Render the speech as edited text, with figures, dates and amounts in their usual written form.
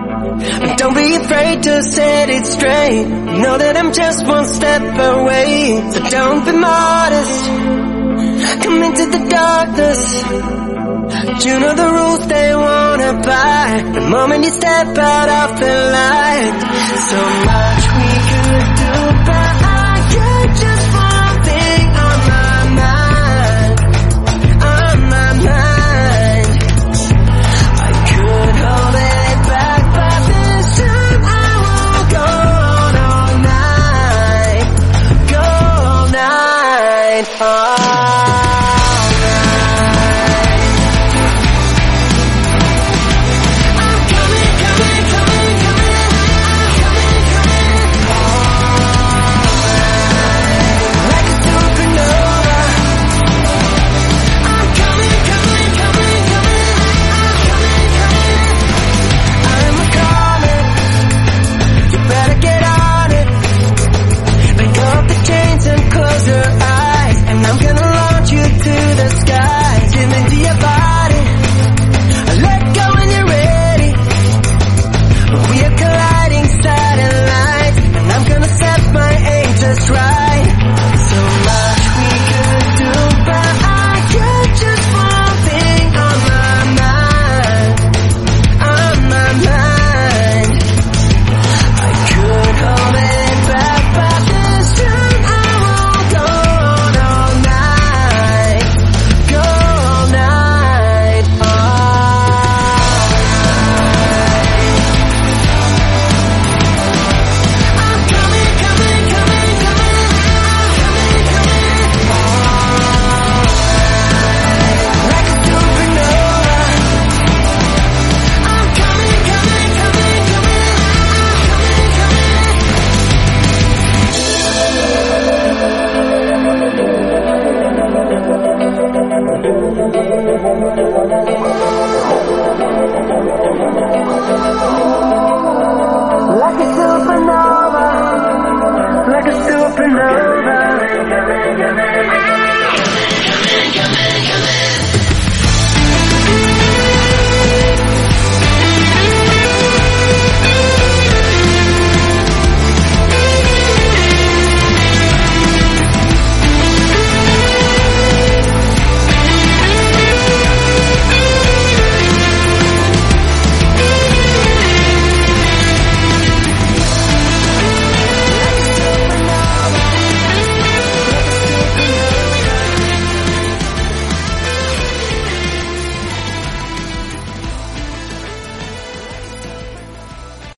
Don't be afraid to set it straight. Know that I'm just one step away. So don't be modest. Come into the darkness. You know the rules they wanna buy. The moment you step out of the light, so much we could do.